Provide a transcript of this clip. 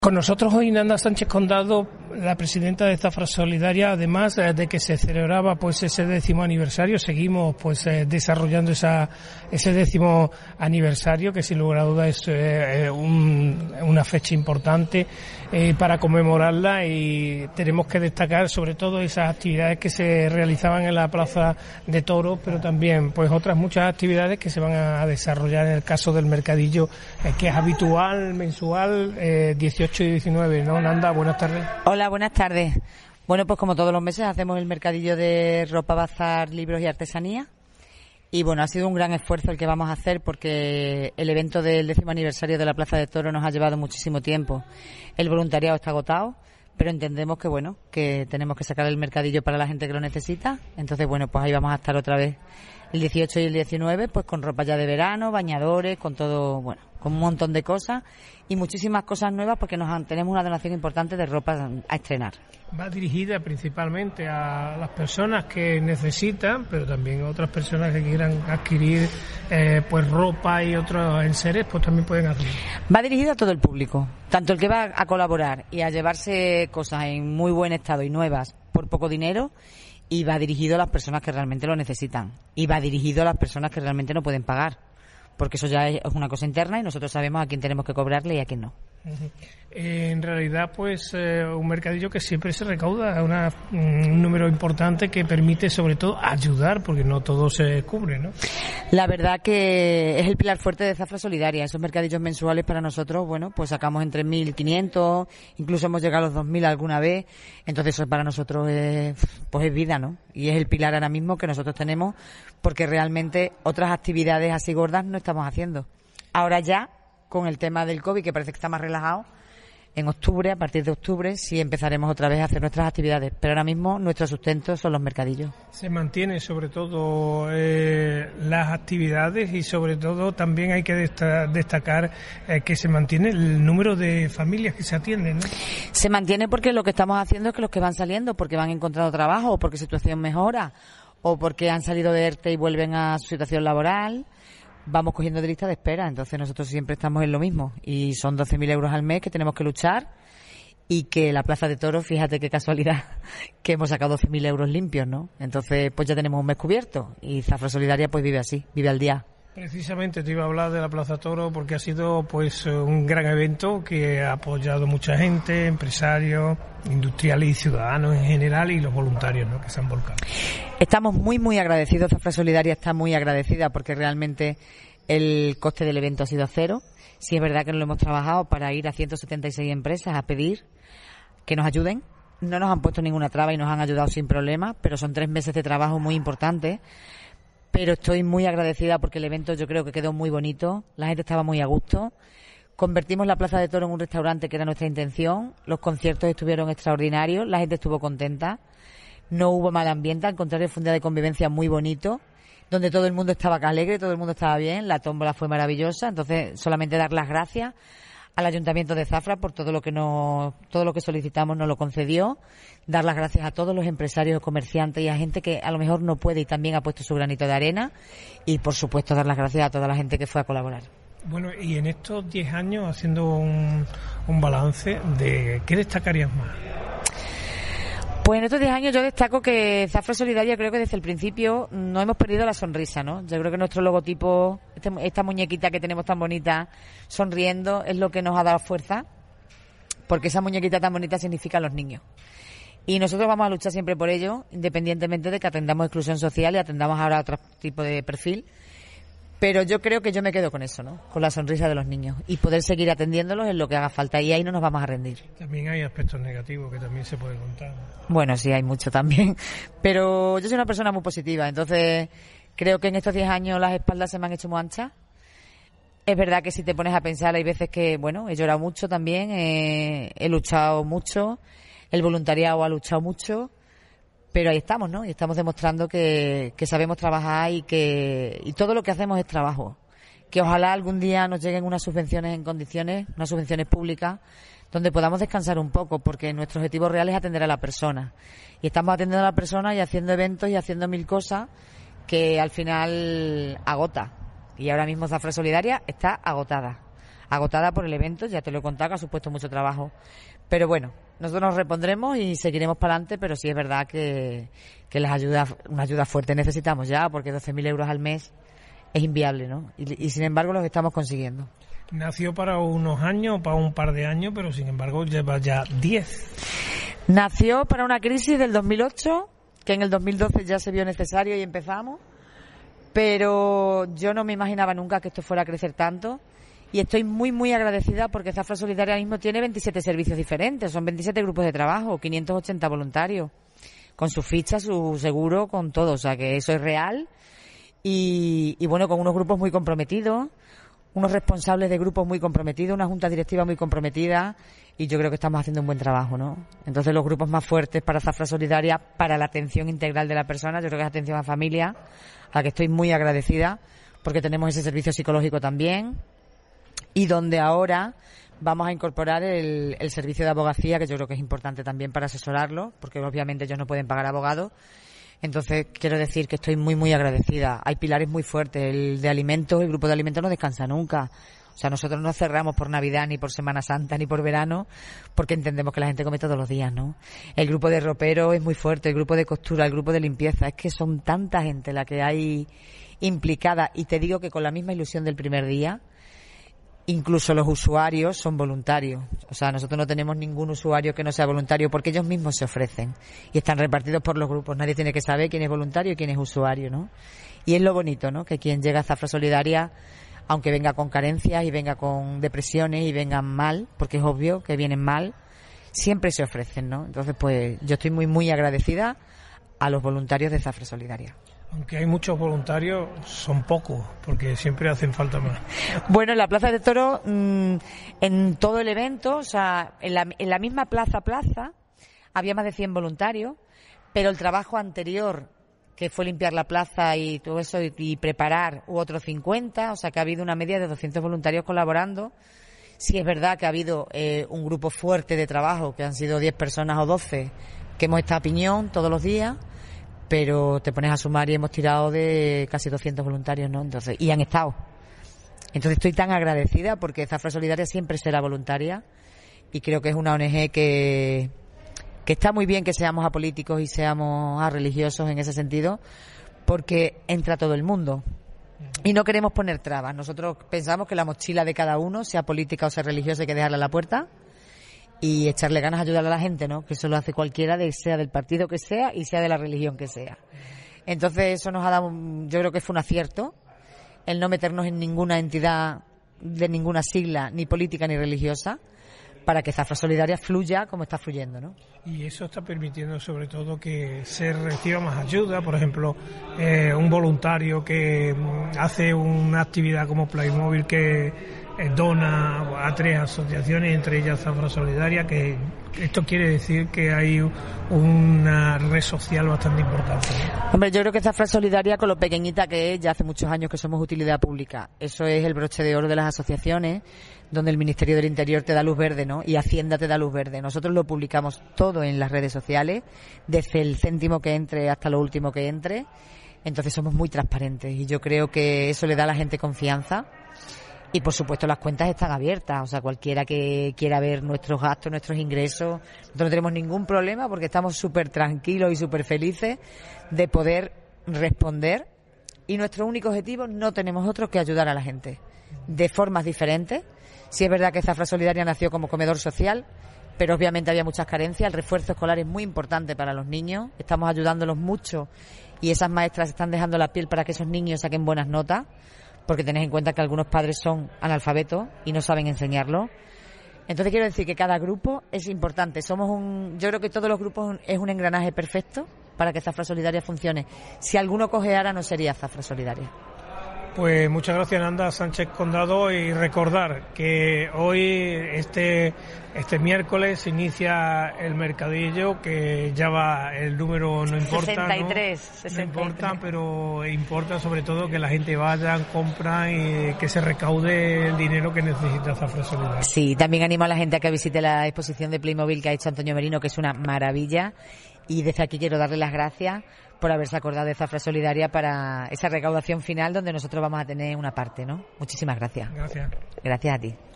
Con nosotros hoy Nanda Sánchez Condado, la presidenta de Zafra Solidaria, además de que se celebraba pues ese 10º aniversario, seguimos pues desarrollando ese 10º aniversario, que sin lugar a dudas es una fecha importante para conmemorarla, y tenemos que destacar sobre todo esas actividades que se realizaban en la Plaza de Toros, pero también pues otras muchas actividades que se van a desarrollar en el caso del mercadillo, que es habitual, mensual, 18 y 19, ¿no, Nanda? Buenas tardes. Hola, buenas tardes. Bueno, pues como todos los meses hacemos el mercadillo de ropa, bazar, libros y artesanía. Y bueno, ha sido un gran esfuerzo el que vamos a hacer, porque el evento del 10º aniversario de la Plaza de Toros nos ha llevado muchísimo tiempo. El voluntariado está agotado, pero entendemos que bueno, que tenemos que sacar el mercadillo para la gente que lo necesita. Entonces bueno, pues ahí vamos a estar otra vez el 18 y el 19, pues con ropa ya de verano, bañadores, con todo, bueno, con un montón de cosas y muchísimas cosas nuevas, porque tenemos una donación importante de ropa a estrenar. Va dirigida principalmente a las personas que necesitan, pero también a otras personas que quieran adquirir pues ropa y otros enseres, pues también pueden hacerlo. Va dirigido a todo el público, tanto el que va a colaborar y a llevarse cosas en muy buen estado y nuevas por poco dinero, y va dirigido a las personas que realmente lo necesitan, y va dirigido a las personas que realmente no pueden pagar, porque eso ya es una cosa interna y nosotros sabemos a quién tenemos que cobrarle y a quién no. En realidad, pues un mercadillo que siempre se recauda un número importante que permite sobre todo ayudar, porque no todo se cubre, ¿no? La verdad que es el pilar fuerte de Zafra Solidaria. Esos mercadillos mensuales para nosotros, bueno, pues sacamos entre 1.500, incluso hemos llegado a los 2.000 alguna vez. Entonces eso para nosotros pues es vida, ¿no? Y es el pilar ahora mismo que nosotros tenemos, porque realmente otras actividades así gordas no estamos haciendo. Ahora ya, con el tema del COVID, que parece que está más relajado, en octubre, a partir de octubre, sí empezaremos otra vez a hacer nuestras actividades. Pero ahora mismo nuestro sustento son los mercadillos. Se mantiene sobre todo las actividades, y sobre todo también hay que destacar que se mantiene el número de familias que se atienden, ¿no? Se mantiene porque lo que estamos haciendo es que los que van saliendo, porque van encontrando trabajo, o porque su situación mejora, o porque han salido de ERTE y vuelven a su situación laboral, vamos cogiendo de lista de espera. Entonces nosotros siempre estamos en lo mismo, y son 12.000 euros al mes que tenemos que luchar, y que la Plaza de Toros, fíjate qué casualidad, que hemos sacado 12.000 euros limpios, ¿no? Entonces pues ya tenemos un mes cubierto, y Zafra Solidaria pues vive así, vive al día. Precisamente te iba a hablar de la Plaza Toro, porque ha sido pues un gran evento que ha apoyado mucha gente, empresarios, industriales y ciudadanos en general, y los voluntarios, ¿no?, que se han volcado. Estamos muy agradecidos. Zafra Solidaria está muy agradecida, porque realmente el coste del evento ha sido cero. Sí es verdad que lo hemos trabajado para ir a 176 empresas a pedir que nos ayuden. No nos han puesto ninguna traba y nos han ayudado sin problema, pero son 3 meses de trabajo muy importantes. Pero estoy muy agradecida porque el evento yo creo que quedó muy bonito, la gente estaba muy a gusto. Convertimos la Plaza de Toros en un restaurante, que era nuestra intención. Los conciertos estuvieron extraordinarios, la gente estuvo contenta. No hubo mal ambiente, al contrario, fue un día de convivencia muy bonito, donde todo el mundo estaba alegre, todo el mundo estaba bien, la tómbola fue maravillosa. Entonces, solamente dar las gracias al Ayuntamiento de Zafra por todo lo que solicitamos nos lo concedió. Dar las gracias a todos los empresarios, comerciantes y a gente que a lo mejor no puede y también ha puesto su granito de arena. Y por supuesto dar las gracias a toda la gente que fue a colaborar. Bueno, y en estos 10 años, haciendo un balance, ¿de qué destacarías más? Pues en estos 10 años yo destaco que Zafra Solidaria, creo que desde el principio no hemos perdido la sonrisa, ¿no? Yo creo que nuestro logotipo, esta muñequita que tenemos tan bonita, sonriendo, es lo que nos ha dado fuerza, porque esa muñequita tan bonita significa a los niños. Y nosotros vamos a luchar siempre por ello, independientemente de que atendamos exclusión social y atendamos ahora otro tipo de perfil. Pero yo creo que yo me quedo con eso, ¿no? Con la sonrisa de los niños, y poder seguir atendiéndolos en lo que haga falta, y ahí no nos vamos a rendir. También hay aspectos negativos que también se pueden contar. Bueno, sí, hay mucho también, pero yo soy una persona muy positiva, entonces creo que en estos 10 años las espaldas se me han hecho muy anchas. Es verdad que si te pones a pensar, hay veces que, bueno, he llorado mucho también, he luchado mucho, el voluntariado ha luchado mucho, pero ahí estamos, ¿no? Y estamos demostrando que sabemos trabajar, y todo lo que hacemos es trabajo. Que ojalá algún día nos lleguen unas subvenciones en condiciones, unas subvenciones públicas, donde podamos descansar un poco, porque nuestro objetivo real es atender a la persona. Y estamos atendiendo a la persona y haciendo eventos y haciendo 1000 cosas que al final agota. Y ahora mismo Zafra Solidaria está agotada. agotada por el evento, ya te lo he contado, que ha supuesto mucho trabajo. Pero bueno, nosotros nos repondremos y seguiremos para adelante, pero sí es verdad que una ayuda fuerte necesitamos ya, porque 12.000 euros al mes es inviable, ¿no? Y sin embargo los estamos consiguiendo. Nació para unos años, para un par de años, pero sin embargo lleva ya 10. Nació para una crisis del 2008, que en el 2012 ya se vio necesario y empezamos, pero yo no me imaginaba nunca que esto fuera a crecer tanto, y estoy muy, muy agradecida porque Zafra Solidaria mismo tiene 27 servicios diferentes, son 27 grupos de trabajo, 580 voluntarios, con su ficha, su seguro, con todo, o sea que eso es real, y bueno, con unos grupos muy comprometidos, unos responsables de grupos muy comprometidos, una junta directiva muy comprometida, y yo creo que estamos haciendo un buen trabajo, ¿no? Entonces los grupos más fuertes para Zafra Solidaria, para la atención integral de la persona, yo creo que es atención a familia, a la que estoy muy agradecida, porque tenemos ese servicio psicológico también, y donde ahora vamos a incorporar el servicio de abogacía, que yo creo que es importante también para asesorarlo, porque obviamente ellos no pueden pagar abogados. Entonces, quiero decir que estoy muy, muy agradecida. Hay pilares muy fuertes. El de alimentos, el grupo de alimentos no descansa nunca. O sea, nosotros no cerramos por Navidad, ni por Semana Santa, ni por verano, porque entendemos que la gente come todos los días, ¿no? El grupo de ropero es muy fuerte, el grupo de costura, el grupo de limpieza. Es que son tanta gente la que hay implicada. Y te digo que con la misma ilusión del primer día, incluso los usuarios son voluntarios. O sea, nosotros no tenemos ningún usuario que no sea voluntario porque ellos mismos se ofrecen y están repartidos por los grupos. Nadie tiene que saber quién es voluntario y quién es usuario, ¿no? Y es lo bonito, ¿no? Que quien llega a Zafra Solidaria, aunque venga con carencias y venga con depresiones y vengan mal, porque es obvio que vienen mal, siempre se ofrecen, ¿no? Entonces, pues yo estoy muy, muy agradecida a los voluntarios de Zafra Solidaria. Aunque hay muchos voluntarios, son pocos, porque siempre hacen falta más. Bueno, en la Plaza de Toros, en todo el evento, o sea, en la misma plaza, había más de 100 voluntarios, pero el trabajo anterior, que fue limpiar la plaza y todo eso, y preparar, hubo otros 50, o sea que ha habido una media de 200 voluntarios colaborando. Sí es verdad que ha habido un grupo fuerte de trabajo, que han sido 10 personas o 12, que hemos estado a piñón todos los días, pero te pones a sumar y hemos tirado de casi 200 voluntarios, ¿no? Entonces, y han estado. Entonces estoy tan agradecida porque Zafra Solidaria siempre será voluntaria y creo que es una ONG que está muy bien que seamos apolíticos y seamos religiosos en ese sentido, porque entra todo el mundo. Y no queremos poner trabas. Nosotros pensamos que la mochila de cada uno, sea política o sea religiosa, hay que dejarla a la puerta y echarle ganas a ayudar a la gente, ¿no? Que eso lo hace cualquiera, sea del partido que sea y sea de la religión que sea. Entonces eso nos ha dado, yo creo que fue un acierto, el no meternos en ninguna entidad de ninguna sigla, ni política ni religiosa, para que Zafra Solidaria fluya como está fluyendo, ¿no? Y eso está permitiendo sobre todo que se reciba más ayuda. Por ejemplo, un voluntario que hace una actividad como Playmobil que dona a 3 asociaciones, entre ellas Zafra Solidaria, que esto quiere decir que hay una red social bastante importante, ¿no? Hombre, yo creo que Zafra Solidaria, con lo pequeñita que es, ya hace muchos años que somos utilidad pública. Eso es el broche de oro de las asociaciones, donde el Ministerio del Interior te da luz verde, ¿no? Y Hacienda te da luz verde. Nosotros lo publicamos todo en las redes sociales, desde el céntimo que entre hasta lo último que entre. Entonces somos muy transparentes y yo creo que eso le da a la gente confianza. Y por supuesto las cuentas están abiertas, o sea, cualquiera que quiera ver nuestros gastos, nuestros ingresos, nosotros no tenemos ningún problema porque estamos súper tranquilos y súper felices de poder responder, y nuestro único objetivo no tenemos otro que ayudar a la gente de formas diferentes. Sí es verdad que Zafra Solidaria nació como comedor social, pero obviamente había muchas carencias. El refuerzo escolar es muy importante para los niños, estamos ayudándolos mucho y esas maestras están dejando la piel para que esos niños saquen buenas notas, porque tened en cuenta que algunos padres son analfabetos y no saben enseñarlo. Entonces quiero decir que cada grupo es importante. Yo creo que todos los grupos es un engranaje perfecto para que Zafra Solidaria funcione. Si alguno cojeara no sería Zafra Solidaria. Pues muchas gracias, Nanda Sánchez Condado, y recordar que hoy, este miércoles, se inicia el mercadillo, que ya va el número, no importa, 63. No importa, pero importa sobre todo que la gente vaya, compra y que se recaude el dinero que necesita Zafra Solidaria. Sí, también animo a la gente a que visite la exposición de Playmobil que ha hecho Antonio Merino, que es una maravilla, y desde aquí quiero darle las gracias por haberse acordado de Zafra Solidaria para esa recaudación final donde nosotros vamos a tener una parte, ¿no? Muchísimas gracias. Gracias. Gracias a ti.